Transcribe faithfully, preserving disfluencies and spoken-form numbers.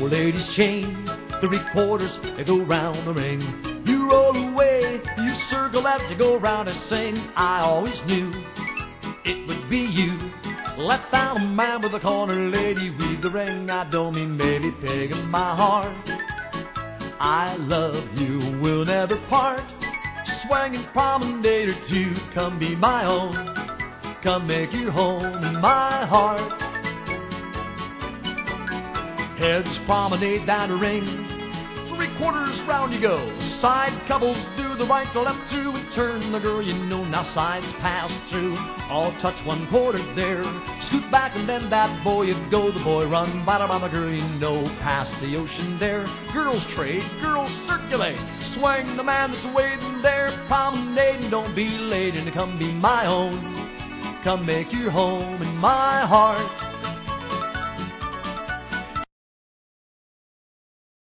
lady's chain. Three quarters, they go round the ring. You roll away, you circle as you go round and sing. I always knew it would be you. Left out a man with a corner lady, weave the ring. I don't mean maybe peg in my heart. I love you, we'll never part. Swinging promenade or two, come be my own. Come make your home in my heart. Heads promenade down the ring. Three quarters round you go. Side couples do the right, the left through and turn. The girl you know now sides pass through. All touch one quarter there. Scoot back and then that boy you go. The boy run by the girl you know past the ocean there. Girls trade, girls circulate. Swing the man that's waiting there. Promenade, don't be late and come be my own. Come make your home in my heart.